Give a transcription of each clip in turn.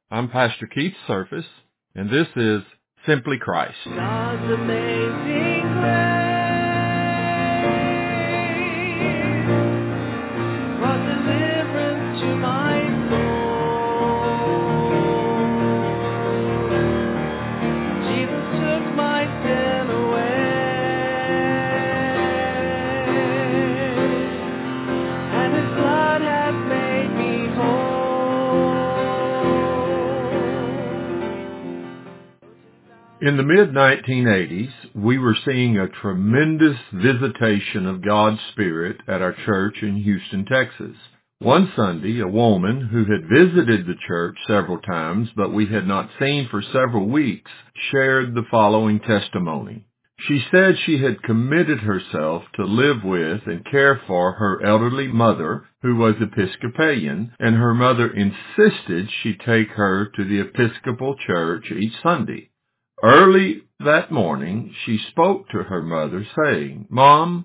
I'm Pastor Keith Surface, and this is Simply Christ. God's amazing grace, brought deliverance to my soul. Jesus took my sin away, and His blood has made me whole. In the mid-1980s, we were seeing a tremendous visitation of God's Spirit at our church in Houston, Texas. One Sunday, a woman who had visited the church several times but we had not seen for several weeks shared the following testimony. She said she had committed herself to live with and care for her elderly mother, who was Episcopalian, and her mother insisted she take her to the Episcopal church each Sunday. Early that morning, she spoke to her mother, saying, "Mom,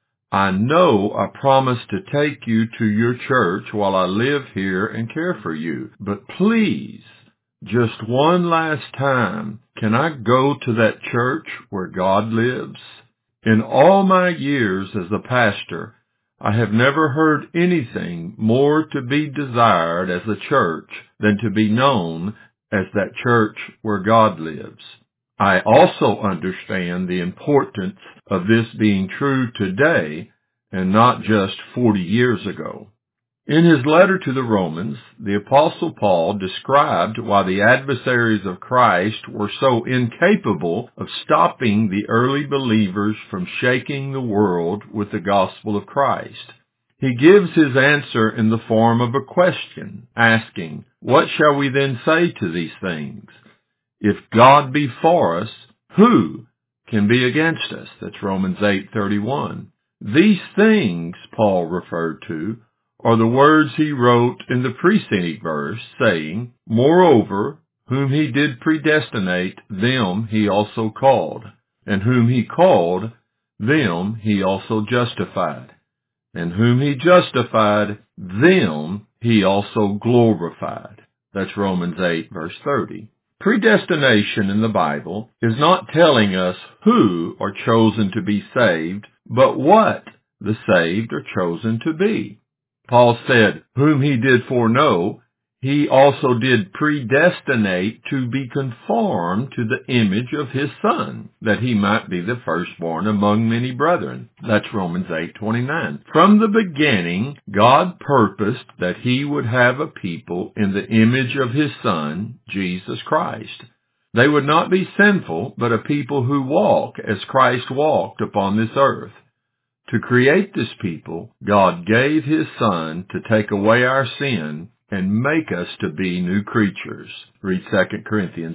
I know I promised to take you to your church while I live here and care for you, but please, just one last time, can I go to that church where God lives? In all my years as a pastor, I have never heard anything more to be desired as a church than to be known as that church where God lives. I also understand the importance of this being true today and not just 40 years ago." In his letter to the Romans, the Apostle Paul described why the adversaries of Christ were so incapable of stopping the early believers from shaking the world with the gospel of Christ. He gives his answer in the form of a question, asking, "What shall we then say to these things? If God be for us, who can be against us?" That's Romans 8:31. These things Paul referred to are the words he wrote in the preceding verse, saying, "Moreover, whom he did predestinate, them he also called. And whom he called, them he also justified. And whom he justified, them he also glorified." That's Romans 8, verse 30. Predestination in the Bible is not telling us who are chosen to be saved, but what the saved are chosen to be. Paul said, "Whom he did foreknow, he also did predestinate to be conformed to the image of his Son, that he might be the firstborn among many brethren." That's Romans 8:29. From the beginning, God purposed that he would have a people in the image of his Son, Jesus Christ. They would not be sinful, but a people who walk as Christ walked upon this earth. To create this people, God gave his Son to take away our sin and make us to be new creatures. Read 2 Corinthians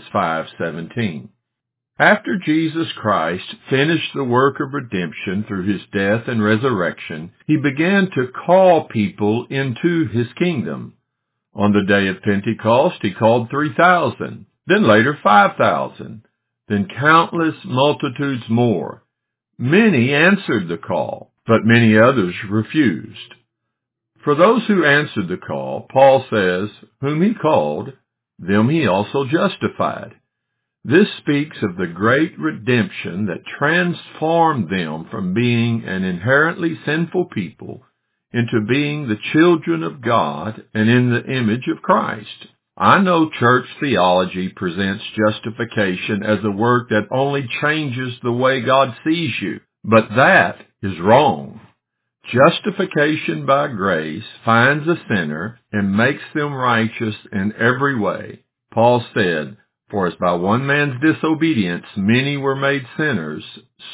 5:17. After Jesus Christ finished the work of redemption through his death and resurrection, he began to call people into his kingdom. On the day of Pentecost, he called 3,000, then later 5,000, then countless multitudes more. Many answered the call, but many others refused. For those who answered the call, Paul says, "Whom he called, them he also justified." This speaks of the great redemption that transformed them from being an inherently sinful people into being the children of God and in the image of Christ. I know church theology presents justification as a work that only changes the way God sees you, but that is wrong. Justification by grace finds a sinner and makes them righteous in every way. Paul said, "For as by one man's disobedience many were made sinners,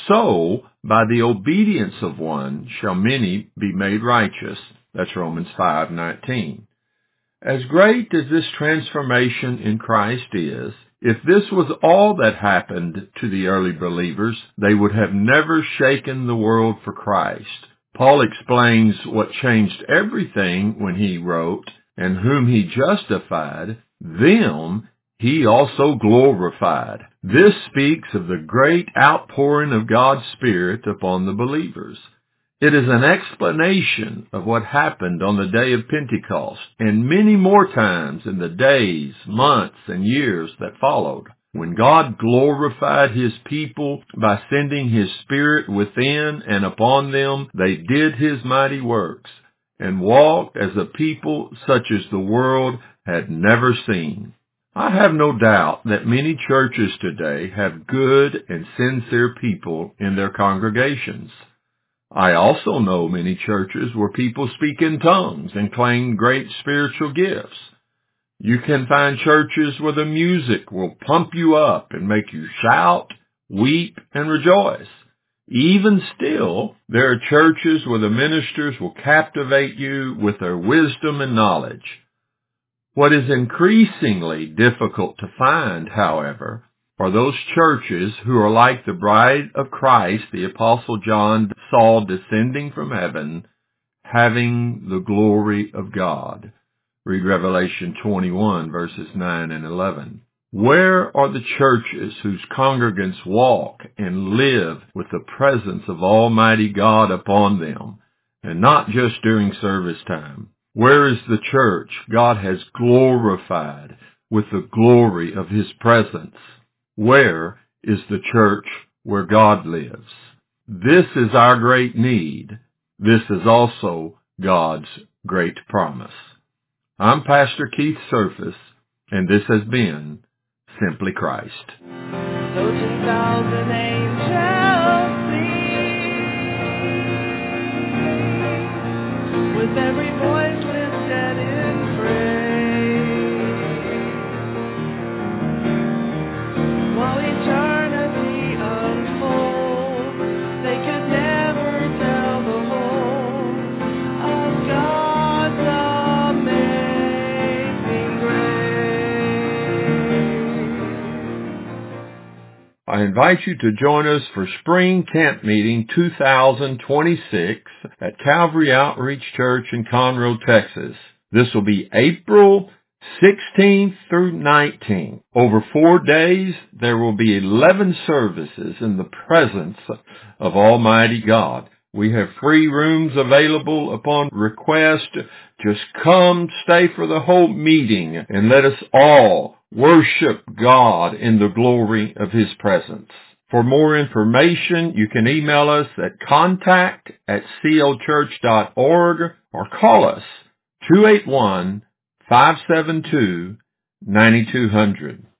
so by the obedience of one shall many be made righteous." That's Romans 5:19. As great as this transformation in Christ is, if this was all that happened to the early believers, they would have never shaken the world for Christ. Paul explains what changed everything when he wrote, "And whom he justified, them he also glorified." This speaks of the great outpouring of God's Spirit upon the believers. It is an explanation of what happened on the day of Pentecost and many more times in the days, months, and years that followed. When God glorified His people by sending His Spirit within and upon them, they did His mighty works and walked as a people such as the world had never seen. I have no doubt that many churches today have good and sincere people in their congregations. I also know many churches where people speak in tongues and claim great spiritual gifts. You can find churches where the music will pump you up and make you shout, weep, and rejoice. Even still, there are churches where the ministers will captivate you with their wisdom and knowledge. What is increasingly difficult to find, however, are those churches who are like the bride of Christ the Apostle John saw descending from heaven, having the glory of God. Read Revelation 21, verses 9 and 11. Where are the churches whose congregants walk and live with the presence of Almighty God upon them, and not just during service time? Where is the church God has glorified with the glory of His presence? Where is the church where God lives? This is our great need. This is also God's great promise. I'm Pastor Keith Surface, and this has been Simply Christ. So 2,000 angels sing, with every voice lifted in praise, while eternity unfolds, they could never tell the whole of God's amazing grace. I invite you to join us for Spring Camp Meeting 2026 at Calvary Outreach Church in Conroe, Texas. This will be April 16th through 19th. Over 4 days, there will be 11 services in the presence of Almighty God. We have free rooms available upon request. Just come, stay for the whole meeting, and let us all worship God in the glory of His presence. For more information, you can email us at contact@clchurch.org or call us 281-572-9200.